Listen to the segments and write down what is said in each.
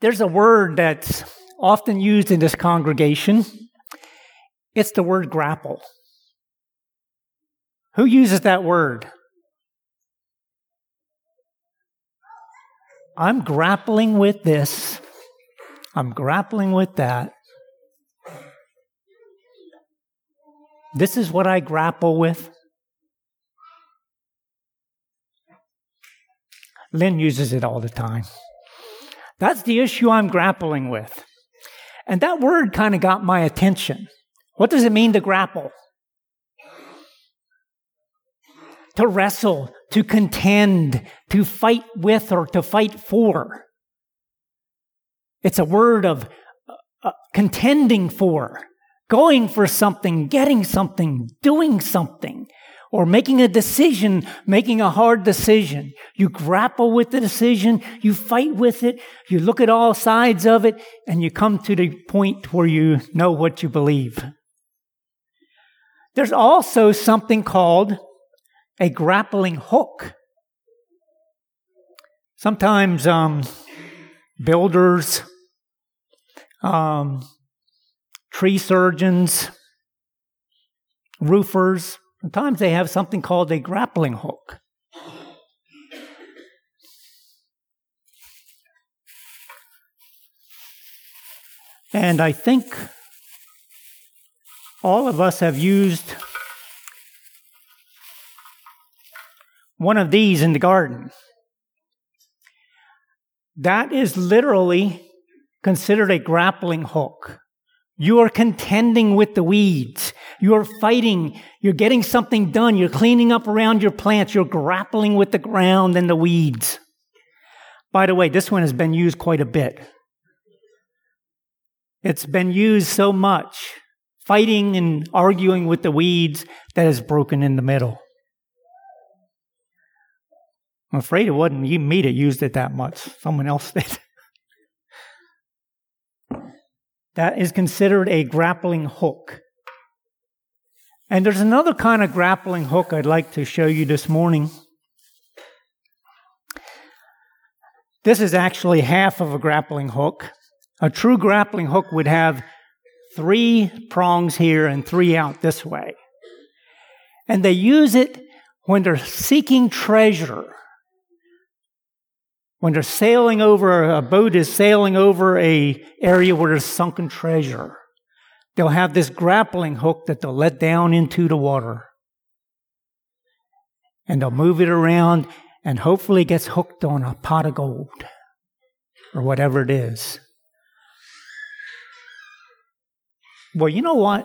There's a word that's often used in this congregation. It's the word grapple. Who uses that word? I'm grappling with this. I'm grappling with that. This is what I grapple with. Lynn uses it all the time. That's the issue I'm grappling with. And that word kind of got my attention. What does it mean to grapple? To wrestle, to contend, to fight with, or to fight for. It's a word of contending for, going for something, getting something, doing something, or making a decision, making a hard decision. You grapple with the decision, you fight with it, you look at all sides of it, and you come to the point where you know what you believe. There's also something called a grappling hook. Sometimes builders, tree surgeons, roofers, sometimes they have something called a grappling hook. And I think all of us have used one of these in the garden. That is literally considered a grappling hook. You are contending with the weeds. You are fighting. You're getting something done. You're cleaning up around your plants. You're grappling with the ground and the weeds. By the way, this one has been used quite a bit. It's been used so much, fighting and arguing with the weeds, that is broken in the middle. I'm afraid it wasn't me that used it that much. Someone else did. That is considered a grappling hook. And there's another kind of grappling hook I'd like to show you this morning. This is actually half of a grappling hook. A true grappling hook would have 3 prongs here and 3 out this way. And they use it when they're seeking treasure. When they're sailing over, a boat is sailing over an area where there's sunken treasure, they'll have this grappling hook that they'll let down into the water. And they'll move it around, and hopefully it gets hooked on a pot of gold or whatever it is. Well, you know what?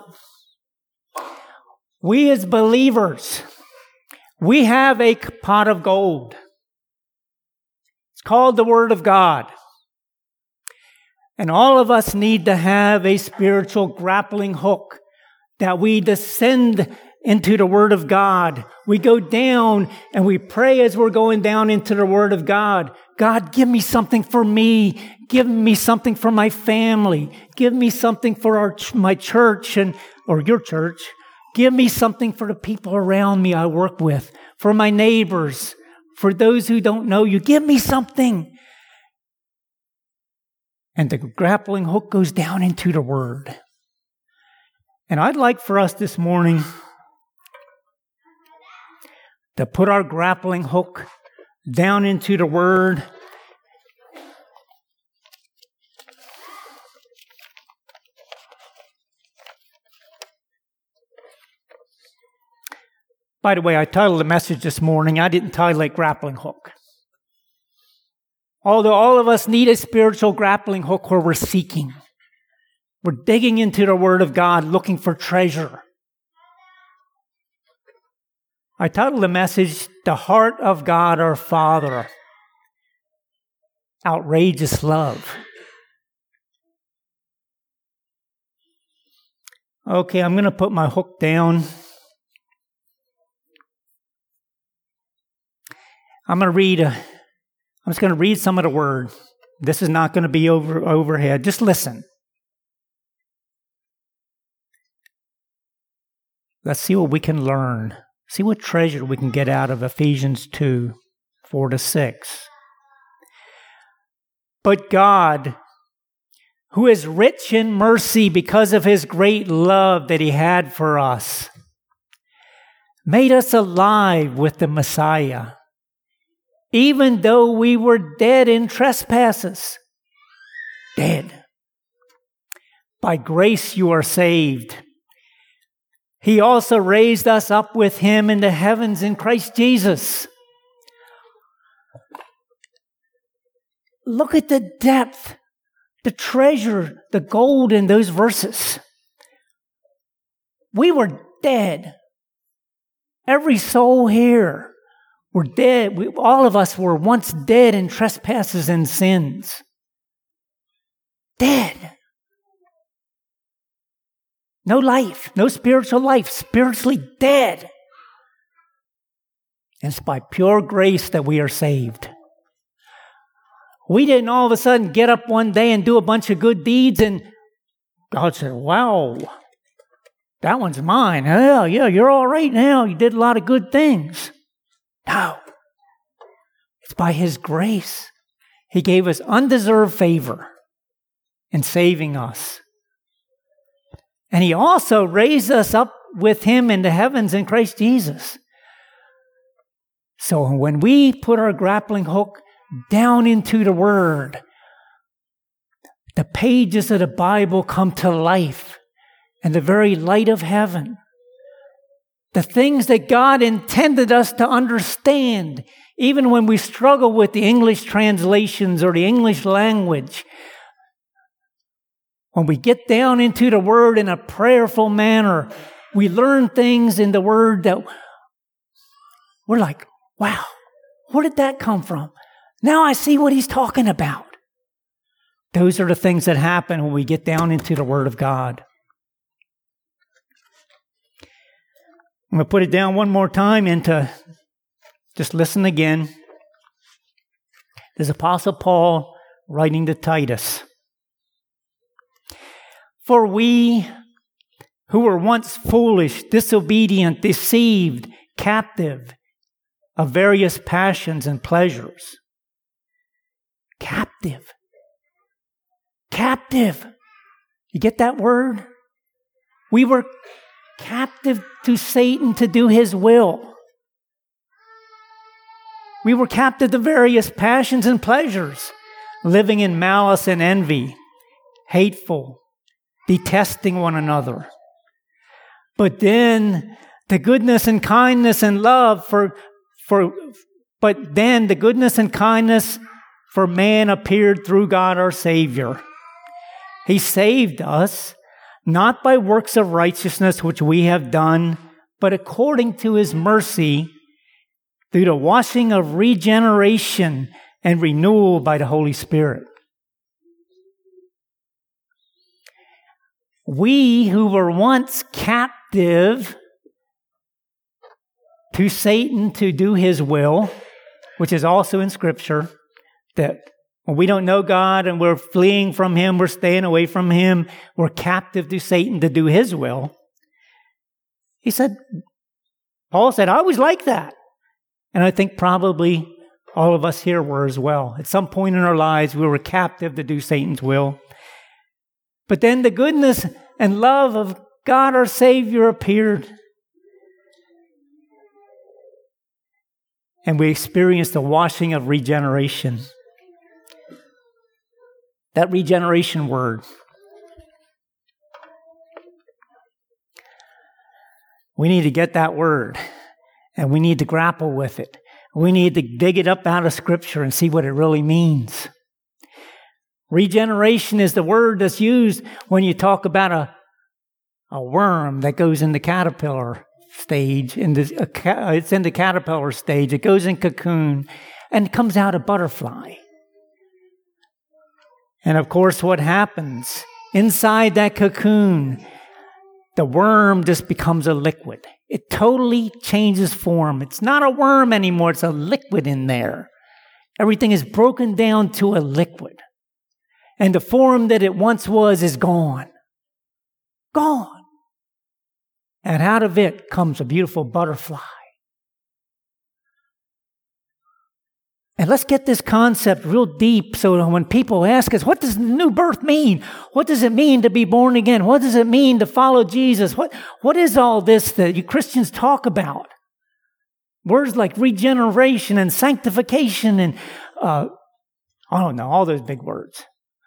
We as believers, we have a pot of gold. Called the Word of God. And all of us need to have a spiritual grappling hook that we descend into the Word of God. We go down and we pray as we're going down into the Word of God. God, give me something for me. Give me something for my family. Give me something for my church or your church. Give me something for the people around me I work with, for my neighbors. For those who don't know you, give me something. And the grappling hook goes down into the Word. And I'd like for us this morning to put our grappling hook down into the Word. By the way, I titled the message this morning, I didn't title it Grappling Hook. Although all of us need a spiritual grappling hook where we're seeking. We're digging into the Word of God, looking for treasure. I titled the message, The Heart of God our Father. Outrageous Love. Okay, I'm going to put my hook down. I'm just going to read some of the word. This is not going to be overhead. Just listen. Let's see what we can learn. See what treasure we can get out of Ephesians 2, 4-6. But God, who is rich in mercy because of his great love that he had for us, made us alive with the Messiah, even though we were dead in trespasses. Dead. By grace you are saved. He also raised us up with him in the heavens in Christ Jesus. Look at the depth, the treasure, the gold in those verses. We were dead. Every soul here were dead. All of us were once dead in trespasses and sins. Dead. No life, no spiritual life, spiritually dead. And it's by pure grace that we are saved. We didn't all of a sudden get up one day and do a bunch of good deeds and God said, wow, that one's mine. Oh, yeah, you're all right now. You did a lot of good things. No. It's by his grace. He gave us undeserved favor in saving us. And he also raised us up with him in the heavens in Christ Jesus. So when we put our grappling hook down into the Word, the pages of the Bible come to life and the very light of heaven. The things that God intended us to understand, even when we struggle with the English translations or the English language, when we get down into the Word in a prayerful manner, we learn things in the Word that we're like, wow, where did that come from? Now I see what he's talking about. Those are the things that happen when we get down into the Word of God. I'm going to put it down one more time into, just listen again. There's Apostle Paul writing to Titus. For we who were once foolish, disobedient, deceived, captive of various passions and pleasures. Captive. Captive. You get that word? We were captive to Satan to do his will. We were captive to various passions and pleasures, living in malice and envy, hateful, detesting one another. But then the goodness and kindness and love but then the goodness and kindness for man appeared through God our Savior. He saved us, not by works of righteousness which we have done, but according to his mercy, through the washing of regeneration and renewal by the Holy Spirit. We who were once captive to Satan to do his will, which is also in Scripture, that when we don't know God and we're fleeing from him, we're staying away from him, we're captive to Satan to do his will. Paul said, I was like that. And I think probably all of us here were as well. At some point in our lives, we were captive to do Satan's will. But then the goodness and love of God our Savior appeared. And we experienced the washing of regeneration. That regeneration word. We need to get that word. And we need to grapple with it. We need to dig it up out of Scripture and see what it really means. Regeneration is the word that's used when you talk about a worm that goes in the caterpillar stage. It's in the caterpillar stage. It goes in cocoon and comes out a butterfly. And of course, what happens? Inside that cocoon, the worm just becomes a liquid. It totally changes form. It's not a worm anymore. It's a liquid in there. Everything is broken down to a liquid. And the form that it once was is gone. Gone. And out of it comes a beautiful butterfly. And let's get this concept real deep so when people ask us, what does new birth mean? What does it mean to be born again? What does it mean to follow Jesus? What is all this that you Christians talk about? Words like regeneration and sanctification and, I don't know, all those big words.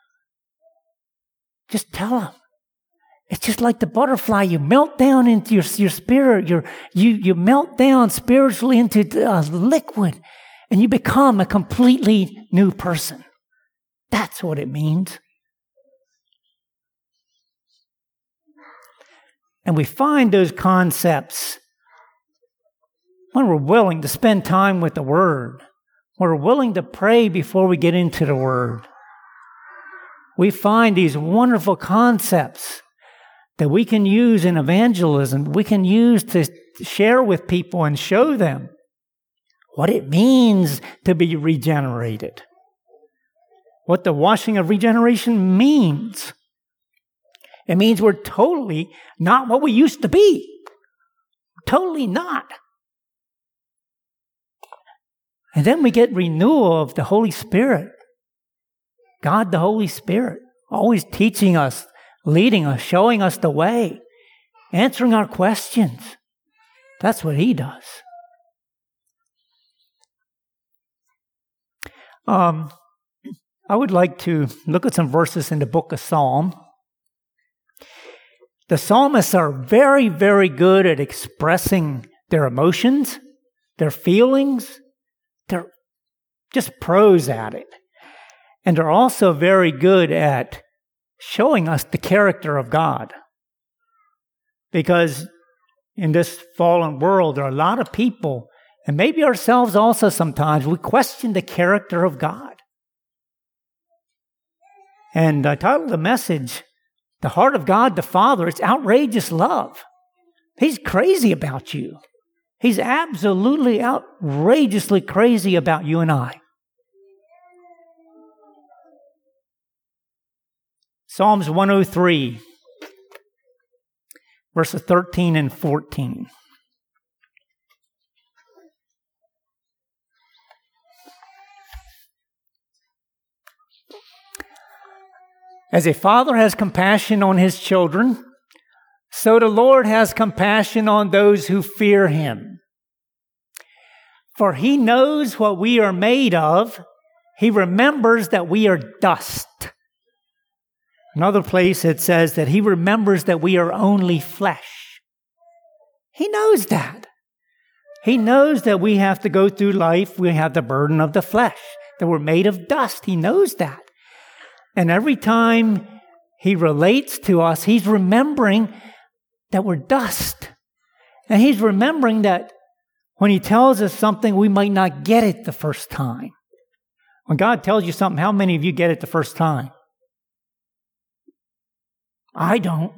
Just tell them. It's just like the butterfly. You melt down into your spirit. You melt down spiritually into liquid. And you become a completely new person. That's what it means. And we find those concepts when we're willing to spend time with the Word. When we're willing to pray before we get into the Word. We find these wonderful concepts that we can use in evangelism. We can use to share with people and show them what it means to be regenerated. What the washing of regeneration means. It means we're totally not what we used to be. Totally not. And then we get renewal of the Holy Spirit. God, the Holy Spirit, always teaching us, leading us, showing us the way, answering our questions. That's what He does. I would like to look at some verses in the book of Psalm. The psalmists are very, very good at expressing their emotions, their feelings. They're just pros at it. And they're also very good at showing us the character of God. Because in this fallen world, there are a lot of people, and maybe ourselves also sometimes, we question the character of God. And I titled the message, The Heart of God the Father, it's outrageous love. He's crazy about you. He's absolutely outrageously crazy about you and I. Psalms 103, verses 13 and 14. As a father has compassion on his children, so the Lord has compassion on those who fear Him. For He knows what we are made of. He remembers that we are dust. Another place it says that He remembers that we are only flesh. He knows that. He knows that we have to go through life. We have the burden of the flesh, that we're made of dust. He knows that. And every time He relates to us, He's remembering that we're dust. And He's remembering that when He tells us something, we might not get it the first time. When God tells you something, how many of you get it the first time? I don't.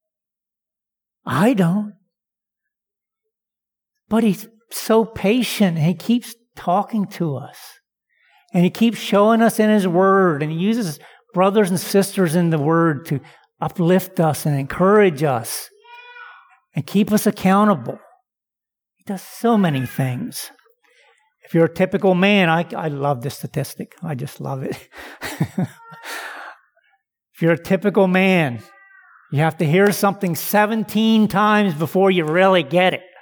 But He's so patient, and He keeps talking to us. And He keeps showing us in His Word, and He uses brothers and sisters in the Word to uplift us and encourage us and keep us accountable. He does so many things. If you're a typical man, I love this statistic. I just love it. If you're a typical man, you have to hear something 17 times before you really get it.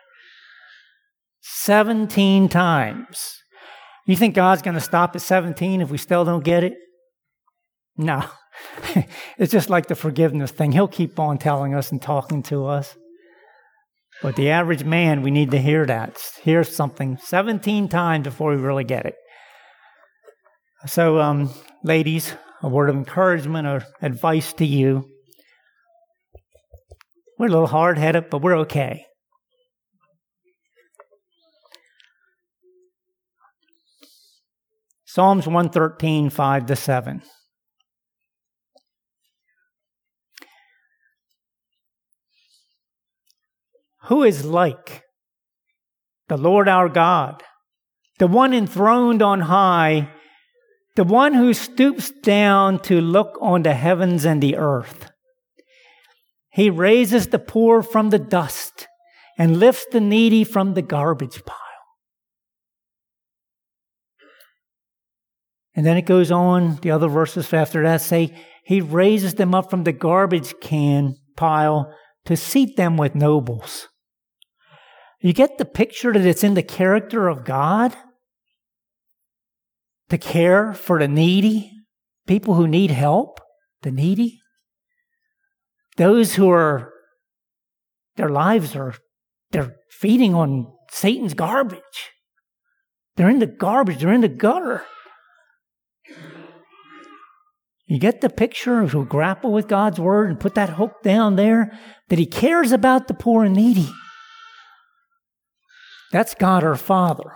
17 times. You think God's going to stop at 17 if we still don't get it? No. It's just like the forgiveness thing. He'll keep on telling us and talking to us. But the average man, we need to hear that. Hear something 17 times before we really get it. So, ladies, a word of encouragement or advice to you. We're a little hard-headed, but we're okay. Psalms 113, 5-7. Who is like the Lord our God, the one enthroned on high, the one who stoops down to look on the heavens and the earth? He raises the poor from the dust and lifts the needy from the garbage pile. And then it goes on, the other verses after that say, He raises them up from the garbage can pile to seat them with nobles. You get the picture that it's in the character of God? To care for the needy, people who need help, the needy. Those who are, their lives are, they're feeding on Satan's garbage. They're in the garbage, they're in the gutter. You get the picture as we grapple with God's Word and put that hook down there, that He cares about the poor and needy. That's God our Father.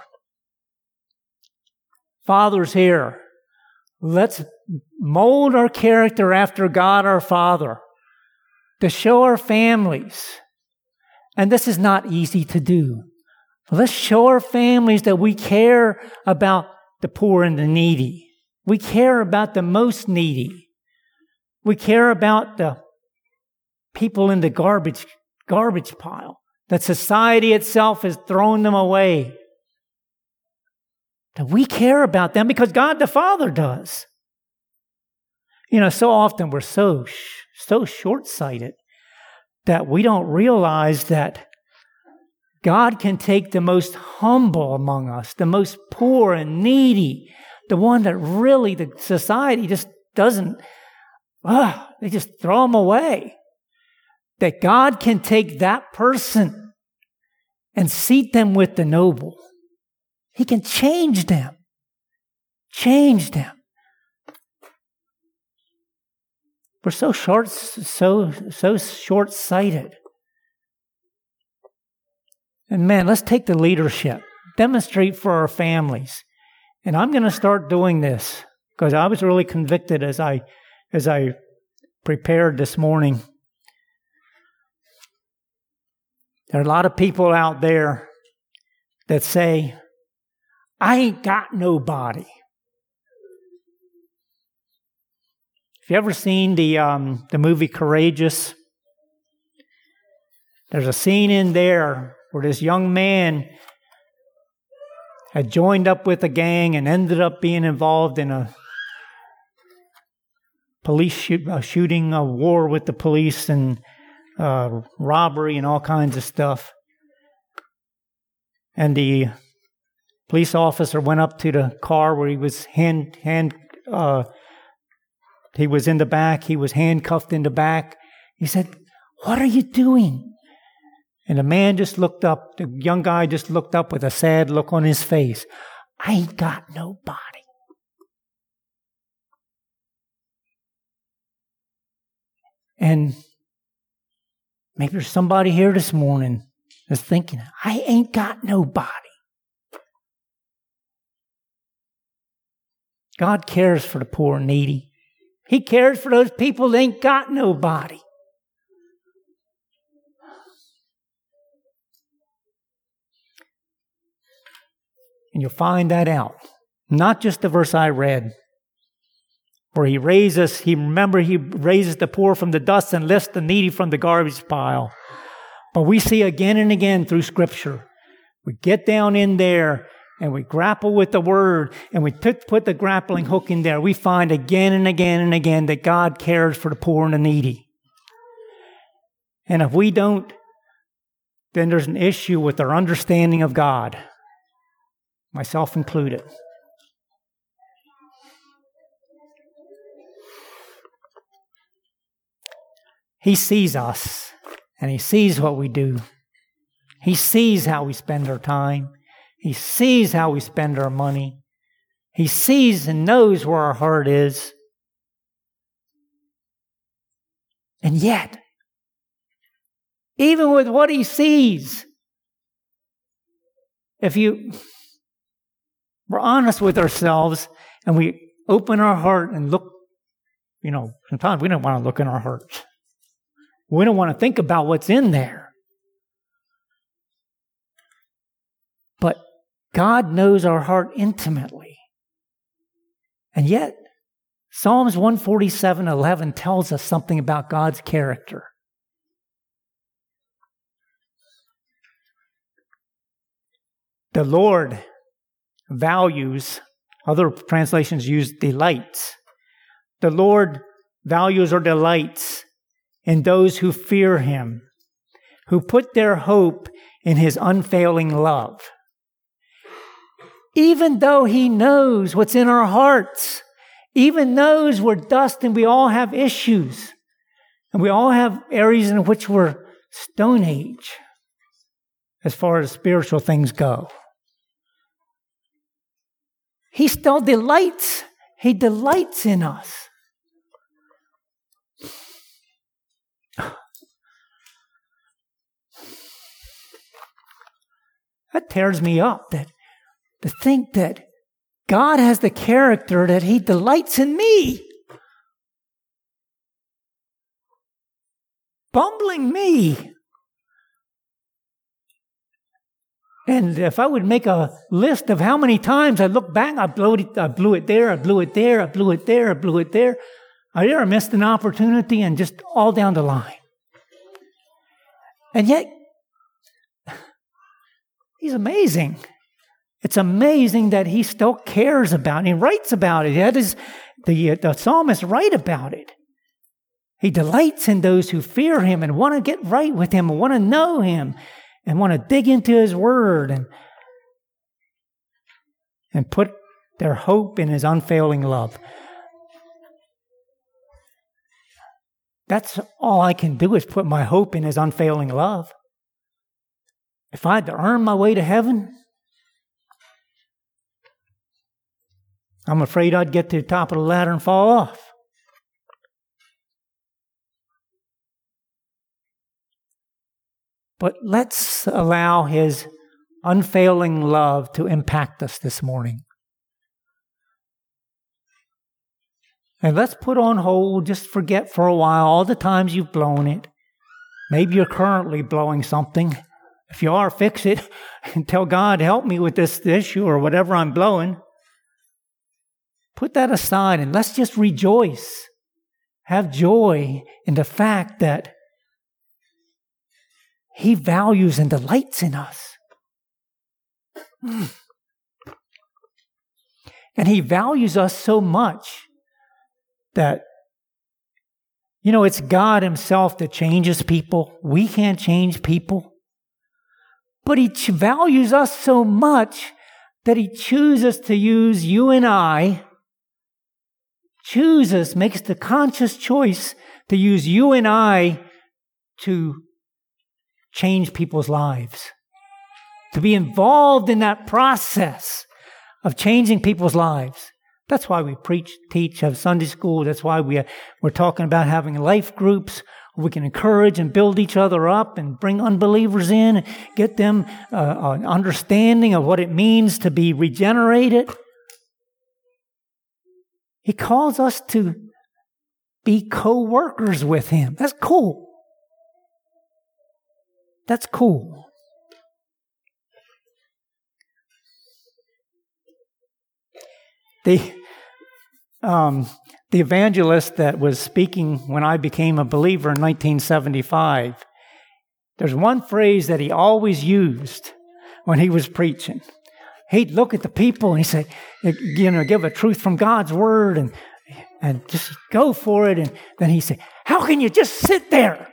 Fathers here, let's mold our character after God our Father to show our families. And this is not easy to do. Let's show our families that we care about the poor and the needy. We care about the most needy. We care about the people in the garbage pile. That society itself has thrown them away. That we care about them because God the Father does. You know, so often we're so short-sighted that we don't realize that God can take the most humble among us, the most poor and needy, the one that really the society just doesn't, they just throw them away. That God can take that person and seat them with the noble. He can change them. Change them. We're so short-sighted. And man, let's take the leadership. Demonstrate for our families. And I'm going to start doing this because I was really convicted as I prepared this morning. There are a lot of people out there that say, I ain't got nobody. Have you ever seen the movie Courageous? There's a scene in there where this young man had joined up with a gang and ended up being involved in a police shooting, a war with the police and robbery and all kinds of stuff. And the police officer went up to the car where he was he was in the back. He was handcuffed in the back. He said, "What are you doing?" And the man just looked up. The young guy just looked up with a sad look on his face. I ain't got nobody. And maybe there's somebody here this morning that's thinking, I ain't got nobody. God cares for the poor and needy. He cares for those people that ain't got nobody. And you'll find that out. Not just the verse I read, where He raises the poor from the dust and lifts the needy from the garbage pile. But we see again and again through Scripture, we get down in there and we grapple with the Word and we put the grappling hook in there. We find again and again and again that God cares for the poor and the needy. And if we don't, then there's an issue with our understanding of God, myself included. He sees us, and He sees what we do. He sees how we spend our time. He sees how we spend our money. He sees and knows where our heart is. And yet, even with what He sees, if we're honest with ourselves and we open our heart and look, sometimes we don't want to look in our hearts. We don't want to think about what's in there. But God knows our heart intimately. And yet, Psalms 147:11 tells us something about God's character. The Lord values Other translations use delights. The Lord values or delights in those who fear Him, who put their hope in His unfailing love. Even though He knows what's in our hearts, even knows we're dust and we all have issues, and we all have areas in which we're Stone Age as far as spiritual things go. He still delights. He delights in us. That tears me up, to think that God has the character that He delights in me. Bumbling me. And if I would make a list of how many times I look back, I blew it there, I blew it there, I blew it there, I blew it there. I never missed an opportunity, and just all down the line. And yet, He's amazing. It's amazing that He still cares about it. He writes about it. That is, the psalmist write about it. He delights in those who fear Him and want to get right with Him and want to know Him and want to dig into His Word and put their hope in His unfailing love. That's all I can do, is put my hope in His unfailing love. If I had to earn my way to heaven, I'm afraid I'd get to the top of the ladder and fall off. But let's allow His unfailing love to impact us this morning. And let's put on hold, just forget for a while all the times you've blown it. Maybe you're currently blowing something. If you are, fix it and tell God, help me with this issue or whatever I'm blowing. Put that aside and let's just rejoice. Have joy in the fact that He values and delights in us. And He values us so much that, it's God Himself that changes people. We can't change people. But He values us so much that He chooses to use you and I, makes the conscious choice to use you and I to change people's lives. To be involved in that process of changing people's lives. That's why we preach, teach, have Sunday school. That's why we're talking about having life groups where we can encourage and build each other up and bring unbelievers in and get them an understanding of what it means to be regenerated. He calls us to be co-workers with Him. That's cool. That's cool. The evangelist that was speaking when I became a believer in 1975, there's one phrase that he always used when he was preaching. He'd look at the people and he'd say, give a truth from God's Word and just go for it. And then he'd say, how can you just sit there?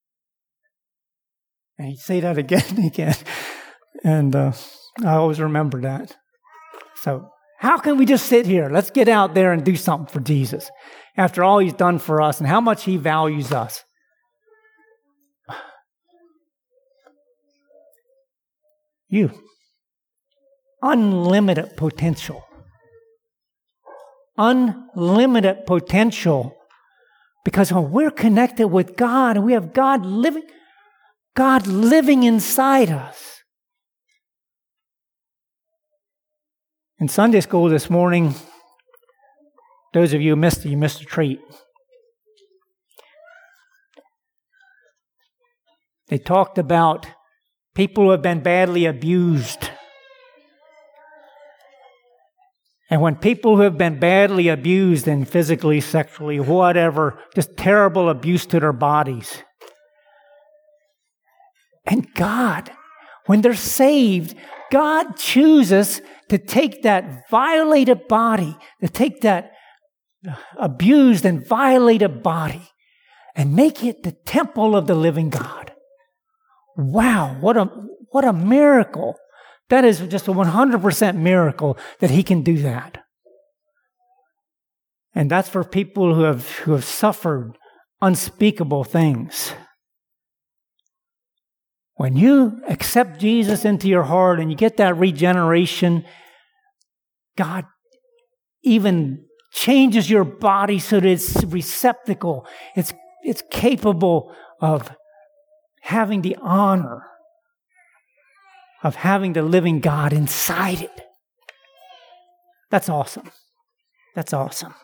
And he'd say that again and again. And I always remember that. So, how can we just sit here? Let's get out there and do something for Jesus. After all He's done for us and how much He values us. You. Unlimited potential. Unlimited potential. Because when we're connected with God and we have God living inside us. In Sunday school this morning, those of you who missed it, you missed a treat. They talked about people who have been badly abused. And when people who have been badly abused and physically, sexually, whatever, just terrible abuse to their bodies. And God, when they're saved, God chooses to take that violated body, to take that abused and violated body and make it the temple of the living God. Wow, what a miracle. That is just a 100% miracle that he can do that. And that's for people who have suffered unspeakable things. When you accept Jesus into your heart and you get that regeneration, God even changes your body so that it's receptacle. It's capable of having the honor of having the living God inside it. That's awesome. That's awesome.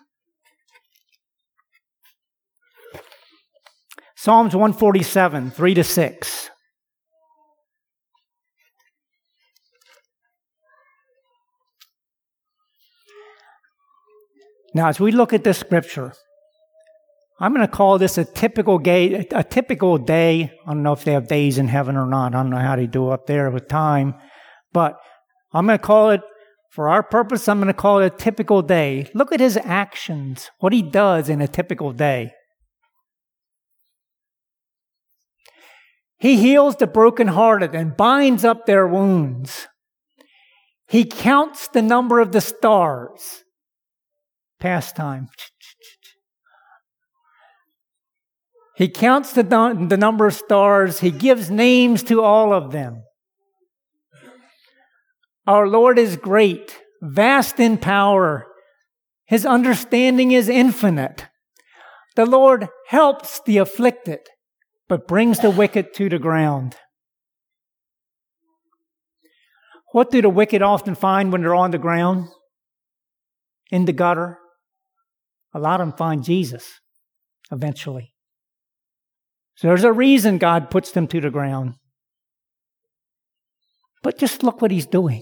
Psalms 147, 3-6. Now, as we look at this scripture, I'm going to call this a typical day. I don't know if they have days in heaven or not. I don't know how they do up there with time. But I'm going to call it, for our purpose, I'm going to call it a typical day. Look at his actions, what he does in a typical day. He heals the brokenhearted and binds up their wounds. He counts the number of the stars. Pastime. He counts the number of stars. He gives names to all of them. Our Lord is great, vast in power. His understanding is infinite. The Lord helps the afflicted, but brings the wicked to the ground. What do the wicked often find when they're on the ground? In the gutter? A lot of them find Jesus eventually. So there's a reason God puts them to the ground. But just look what he's doing.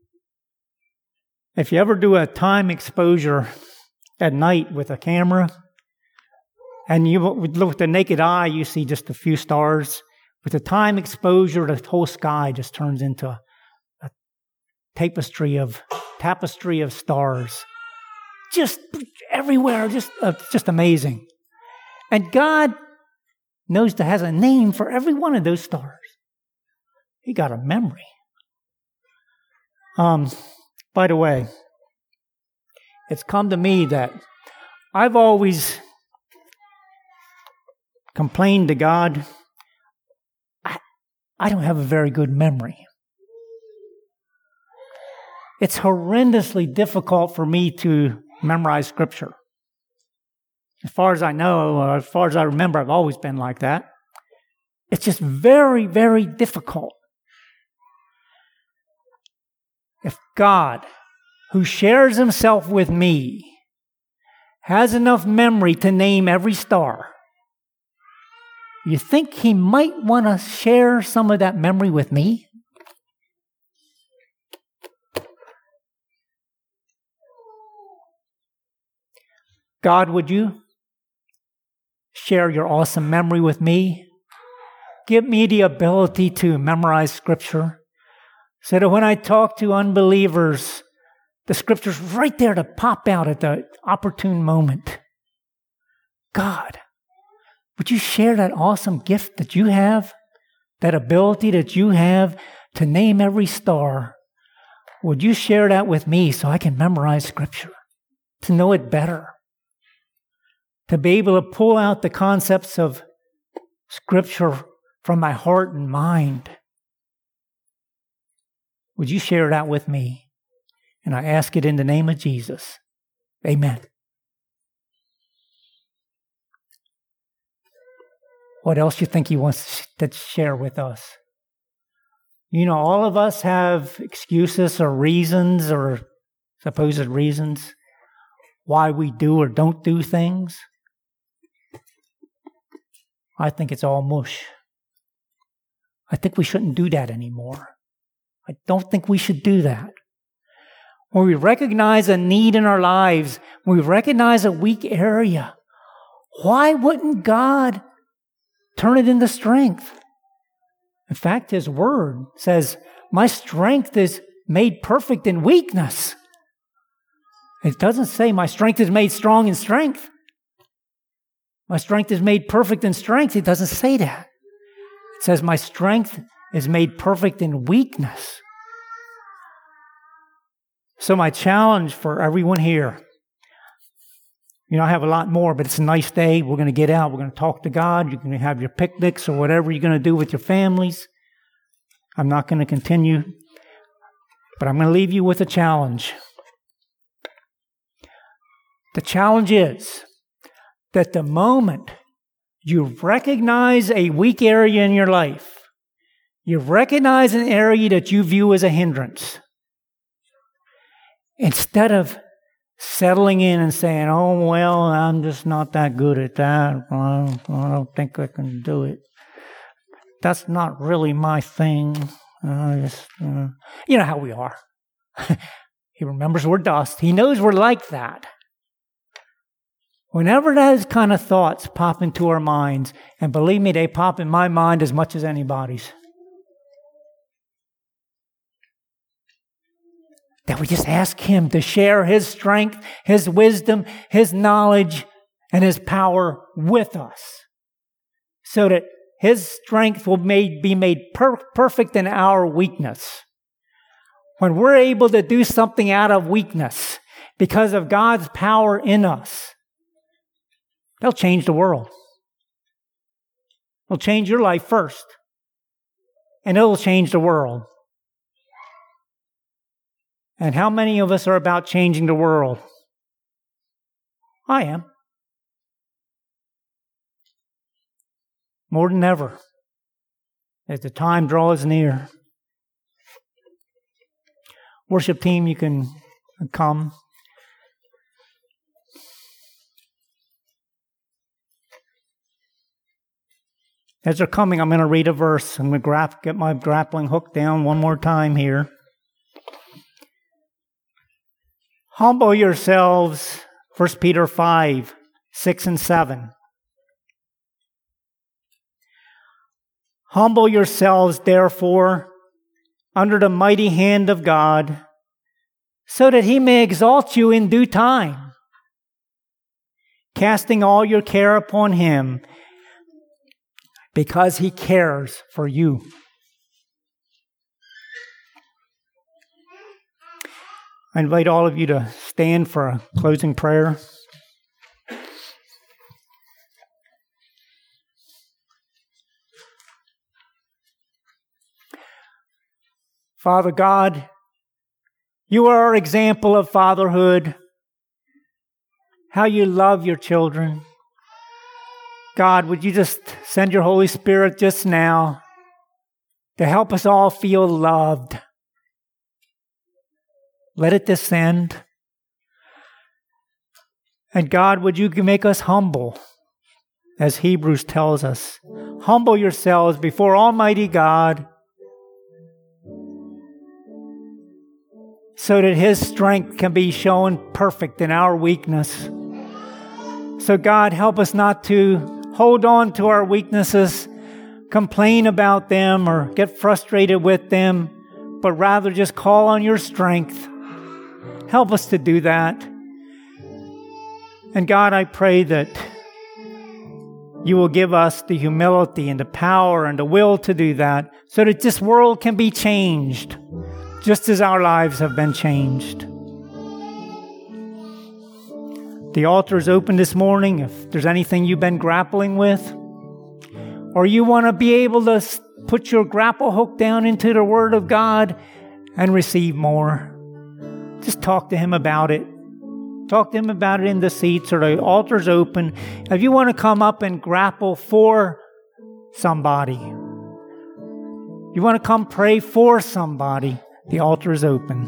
If you ever do a time exposure at night with a camera, and you look with the naked eye, you see just a few stars. With the time exposure, the whole sky just turns into a tapestry of stars. Just everywhere, just amazing. And God has a name for every one of those stars. He got a memory. By the way, it's come to me that I've always complained to God, I don't have a very good memory. It's horrendously difficult for me to memorize Scripture. As far as I know, or as far as I remember, I've always been like that. It's just very, very difficult. If God, who shares himself with me, has enough memory to name every star, you think he might want to share some of that memory with me? God, would you share your awesome memory with me? Give me the ability to memorize Scripture so that when I talk to unbelievers, the Scripture's right there to pop out at the opportune moment. God, would you share that awesome gift that you have, that ability that you have to name every star? Would you share that with me so I can memorize Scripture, to know it better? To be able to pull out the concepts of Scripture from my heart and mind. Would you share that with me? And I ask it in the name of Jesus. Amen. What else do you think he wants to share with us? You know, all of us have excuses or reasons or supposed reasons why we do or don't do things. I think it's all mush. I think we shouldn't do that anymore. I don't think we should do that. When we recognize a need in our lives, when we recognize a weak area, why wouldn't God turn it into strength? In fact, his word says, my strength is made perfect in weakness. It doesn't say my strength is made strong in strength. My strength is made perfect in strength. It doesn't say that. It says my strength is made perfect in weakness. So my challenge for everyone here, I have a lot more, but it's a nice day. We're going to get out. We're going to talk to God. You're going to have your picnics or whatever you're going to do with your families. I'm not going to continue, but I'm going to leave you with a challenge. The challenge is that the moment you recognize a weak area in your life, you recognize an area that you view as a hindrance, instead of settling in and saying, oh, well, I'm just not that good at that. I don't think I can do it. That's not really my thing. You know how we are. He remembers we're dust. He knows we're like that. Whenever those kind of thoughts pop into our minds, and believe me, they pop in my mind as much as anybody's, that we just ask Him to share His strength, His wisdom, His knowledge, and His power with us, so that His strength will be made perfect in our weakness. When we're able to do something out of weakness because of God's power in us, they'll change the world. It'll change your life first, and it'll change the world. And how many of us are about changing the world? I am. More than ever, as the time draws near. Worship team, you can come. As they're coming, I'm going to read a verse. I'm going to get my grappling hook down one more time here. Humble yourselves, 1 Peter 5, 6 and 7. Humble yourselves, therefore, under the mighty hand of God, so that He may exalt you in due time, casting all your care upon Him, because He cares for you. I invite all of you to stand for a closing prayer. Father God, You are our example of fatherhood, how You love Your children. God, would You just send Your Holy Spirit just now to help us all feel loved. Let it descend. And God, would You make us humble, as Hebrews tells us. Humble yourselves before Almighty God, so that His strength can be shown perfect in our weakness. So God, help us not to hold on to our weaknesses, complain about them, or get frustrated with them, but rather just call on Your strength. Help us to do that. And God, I pray that You will give us the humility and the power and the will to do that, so that this world can be changed, just as our lives have been changed. The altar is open this morning. If there's anything you've been grappling with, or you want to be able to put your grapple hook down into the Word of God and receive more, just talk to Him about it. Talk to Him about it in the seats, or the altar's open. If you want to come up and grapple for somebody, you want to come pray for somebody, the altar is open.